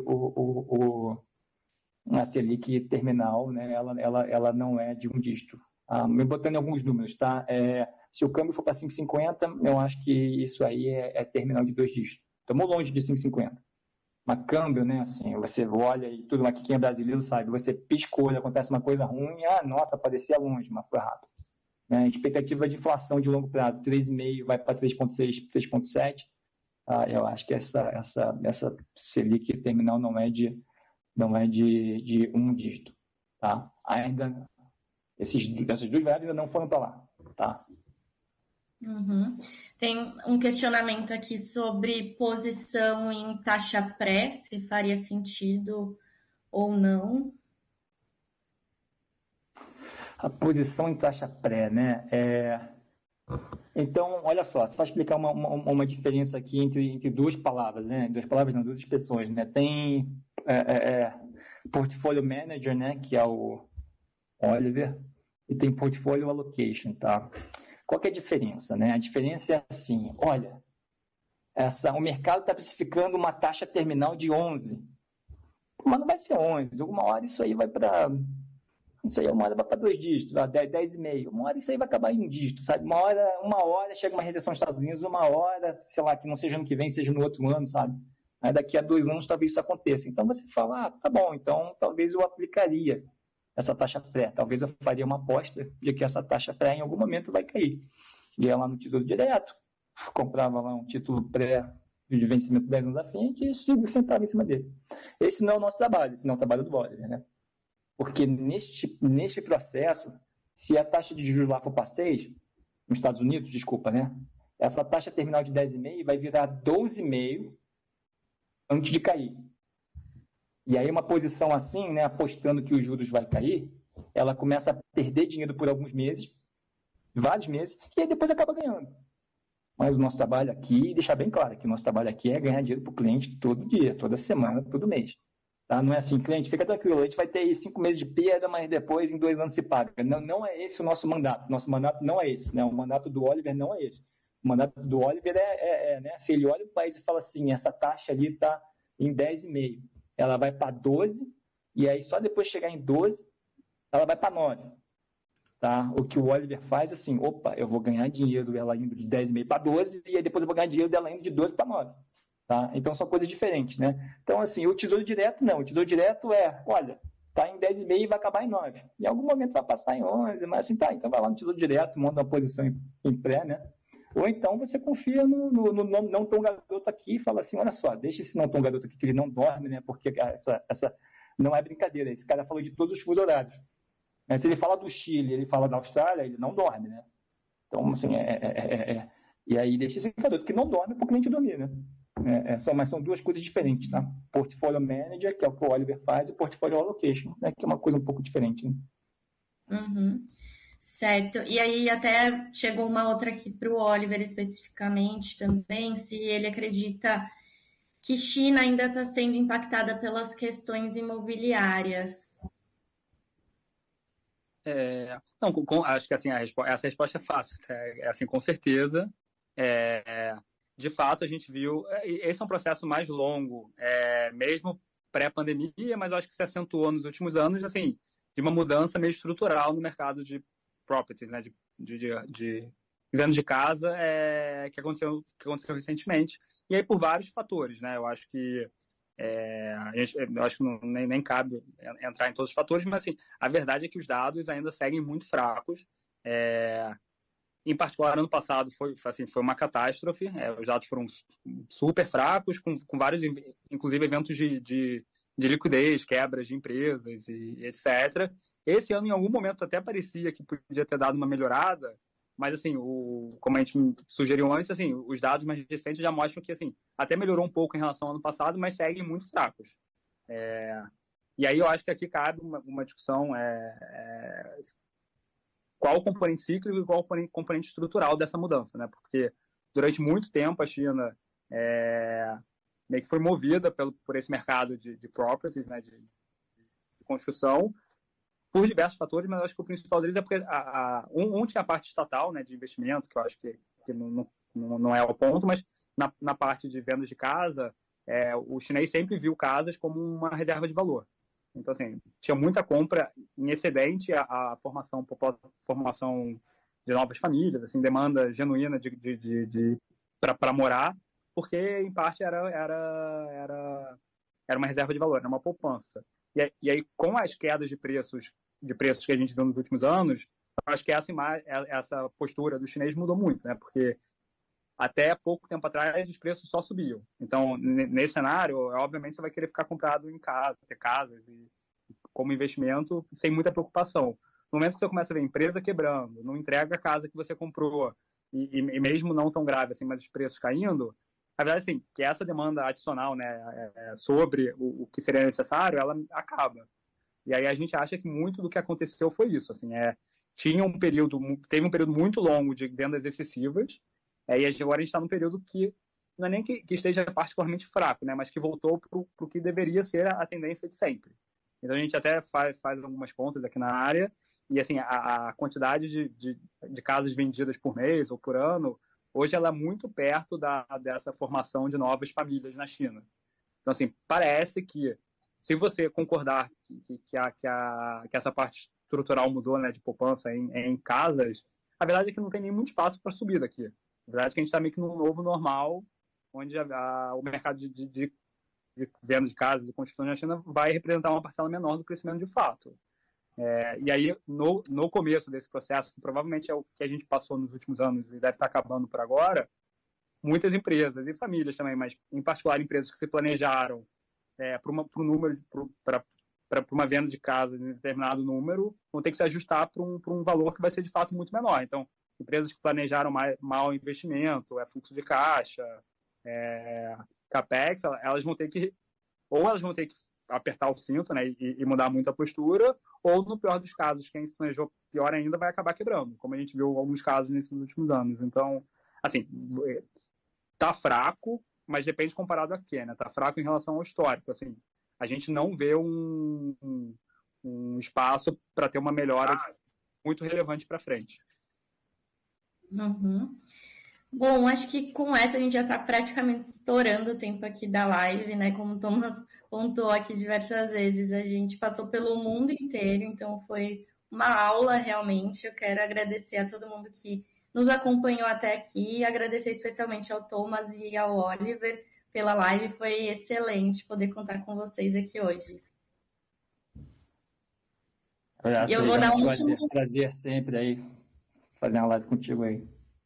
a Selic terminal, né, ela não é de um dígito. Me botando em alguns números, tá? Se o câmbio for para 5,50, eu acho que isso aí é terminal de 2 dígitos. Estamos longe de 5,50. Mas câmbio, né, assim, você olha e tudo, mas quem é brasileiro sabe, você pisca o olho, acontece uma coisa ruim, nossa, parecia longe, mas foi rápido. Né? Expectativa de inflação de longo prazo, 3,5 vai para 3,6, 3,7. Eu acho que essa Selic terminal não é de um dígito. Tá? Ainda, essas duas variáveis ainda não foram para lá. Tá? Uhum. Tem um questionamento aqui sobre posição em taxa pré, se faria sentido ou não. A posição em taxa pré, né? Então, olha só explicar uma diferença aqui entre duas palavras, né? Duas palavras, não, duas expressões, né? Tem portfolio manager, né? Que é o Oliver, e tem portfolio allocation, tá? Qual que é a diferença, né? A diferença é assim, olha, o mercado está precificando uma taxa terminal de 11, mas não vai ser 11, alguma hora isso aí vai para... Isso aí uma hora vai para 2 dígitos, 10,5. Uma hora isso aí vai acabar em um dígito, sabe? Uma hora chega uma recessão nos Estados Unidos, uma hora, sei lá, que não seja ano que vem, seja no outro ano, sabe? Aí daqui a 2 anos talvez isso aconteça. Então você fala, tá bom, então talvez eu aplicaria essa taxa pré. Talvez eu faria uma aposta de que essa taxa pré em algum momento vai cair. Ia lá no Tesouro Direto, comprava lá um título pré de vencimento 10 anos à frente e sentava em cima dele. Esse não é o nosso trabalho, esse não é o trabalho do Oliver, né? Porque neste processo, se a taxa de juros lá for para 6, nos Estados Unidos, desculpa, né? Essa taxa terminal de 10,5 vai virar 12,5 antes de cair. E aí uma posição assim, né, apostando que os juros vai cair, ela começa a perder dinheiro por alguns meses, vários meses, e aí depois acaba ganhando. Mas o nosso trabalho aqui, deixar bem claro que o nosso trabalho aqui é ganhar dinheiro para o cliente todo dia, toda semana, todo mês. Tá? Não é assim, cliente, fica tranquilo, a gente vai ter aí 5 meses de perda, mas depois em 2 anos se paga. Não é esse o nosso mandato. Nosso mandato não é esse, né? O mandato do Oliver não é esse. O mandato do Oliver né? Se ele olha o país e fala assim, essa taxa ali está em 10,5, ela vai para 12, e aí só depois de chegar em 12, ela vai para 9. Tá? O que o Oliver faz assim, opa, eu vou ganhar dinheiro dela indo de 10,5 para 12, e aí depois eu vou ganhar dinheiro dela indo de 12 para 9. Tá? Então são coisas diferentes, né? Então, assim, o Tesouro Direto não. O Tesouro Direto olha, tá em 10,5 e vai acabar em 9. Em algum momento vai passar em 11, mas assim, tá, então vai lá no Tesouro Direto, monta uma posição em pré, né? Ou então você confia no não tão garoto aqui e fala assim, olha só, deixa esse não tão garoto aqui que ele não dorme, né? Porque essa não é brincadeira. Esse cara falou de todos os fusos horários. Se ele fala do Chile, ele fala da Austrália, ele não dorme, né? Então, assim, e aí deixa esse garoto que não dorme para o cliente dormir, né? Mas são duas coisas diferentes, tá? Portfolio Manager, que é o que o Oliver faz, e Portfolio Allocation, né? Que é uma coisa um pouco diferente, né? Uhum. Certo. E aí até chegou uma outra aqui para o Oliver especificamente também, se ele acredita que China ainda está sendo impactada pelas questões imobiliárias. Não, acho que assim, essa resposta é fácil. Assim, com certeza. De fato, a gente viu... Esse é um processo mais longo, mesmo pré-pandemia, mas eu acho que se acentuou nos últimos anos, assim, de uma mudança meio estrutural no mercado de properties, né, de venda de casa, que aconteceu recentemente. E aí por vários fatores, né? Eu acho que eu acho que nem cabe entrar em todos os fatores, mas assim, a verdade é que os dados ainda seguem muito fracos. Em particular, ano passado foi uma catástrofe. Os dados foram super fracos, com vários, inclusive, eventos de liquidez, quebras de empresas e etc. Esse ano, em algum momento, até parecia que podia ter dado uma melhorada, mas, assim, como a gente sugeriu antes, assim, os dados mais recentes já mostram que, assim, até melhorou um pouco em relação ao ano passado, mas seguem muito fracos. E aí eu acho que aqui cabe uma discussão qual o componente cíclico e qual o componente estrutural dessa mudança, né? Porque durante muito tempo a China meio que foi movida por esse mercado de properties, né? De construção, por diversos fatores, mas eu acho que o principal deles é porque um tinha a parte estatal, né, de investimento, que eu acho que não é o ponto, mas na parte de vendas de casa, o chinês sempre viu casas como uma reserva de valor. Então, assim, tinha muita compra em excedente a formação de novas famílias, assim, demanda genuína para morar, porque, em parte, era uma reserva de valor, era uma poupança. E aí, com as quedas de preços que a gente viu nos últimos anos, eu acho que essa postura do chinês mudou muito, né? Porque até pouco tempo atrás os preços só subiam. Então, nesse cenário, obviamente você vai querer ficar comprado em casa, ter casas e como investimento sem muita preocupação. No momento que você começa a ver a empresa quebrando, não entrega a casa que você comprou e mesmo não tão grave assim, mas os preços caindo, a verdade é assim, que essa demanda adicional, né, sobre o que seria necessário, ela acaba. E aí a gente acha que muito do que aconteceu foi isso, assim, teve um período muito longo de vendas excessivas, e agora a gente está num período que não é nem que esteja particularmente fraco, né, mas que voltou para o que deveria ser a tendência de sempre. Então a gente até faz algumas contas aqui na área, e assim, a quantidade de casas vendidas por mês ou por ano, hoje ela é muito perto dessa formação de novas famílias na China. Então, assim, parece que, se você concordar que essa parte estrutural mudou, né, de poupança em casas, a verdade é que não tem nem muito espaço para subir daqui. A verdade é que a gente está meio que num novo normal, onde o mercado de venda de casas e construção na China vai representar uma parcela menor do crescimento de fato. E aí, no começo desse processo, que provavelmente é o que a gente passou nos últimos anos e deve estar acabando por agora, muitas empresas e famílias também, mas em particular empresas que se planejaram para uma venda de casas em determinado número, vão ter que se ajustar para um valor que vai ser de fato muito menor. Então, empresas que planejaram mal o investimento, fluxo de caixa, capex, elas vão ter que apertar o cinto, né, e mudar muito a postura, ou no pior dos casos, quem se planejou pior ainda vai acabar quebrando, como a gente viu alguns casos nesses últimos anos. Então, assim, tá fraco, mas depende comparado a quê, né? Tá fraco em relação ao histórico, assim. A gente não vê um espaço para ter uma melhora muito relevante para frente. Uhum. Bom, acho que com essa a gente já está praticamente estourando o tempo aqui da live, né? Como o Thomas pontuou aqui diversas vezes, a gente passou pelo mundo inteiro, então foi uma aula realmente. Eu quero agradecer a todo mundo que nos acompanhou até aqui e agradecer especialmente ao Thomas e ao Oliver pela live. Foi excelente poder contar com vocês aqui hoje. Eu vou dar um último prazer sempre aí fazer uma live contigo aí.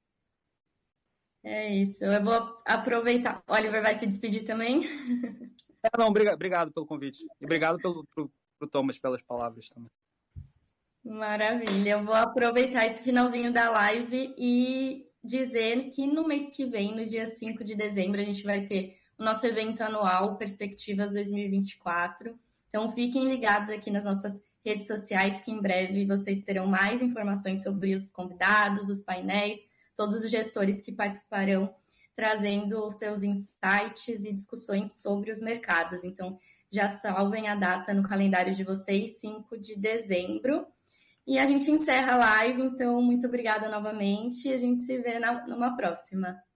É isso. Eu vou aproveitar. Oliver vai se despedir também? Não, obrigado pelo convite. E obrigado pro Thomas pelas palavras também. Maravilha. Eu vou aproveitar esse finalzinho da live e dizer que no mês que vem, no dia 5 de dezembro, a gente vai ter o nosso evento anual Perspectivas 2024. Então, fiquem ligados aqui nas nossas redes sociais, que em breve vocês terão mais informações sobre os convidados, os painéis, todos os gestores que participarão, trazendo os seus insights e discussões sobre os mercados. Então, já salvem a data no calendário de vocês, 5 de dezembro. E a gente encerra a live, então muito obrigada novamente e a gente se vê numa próxima.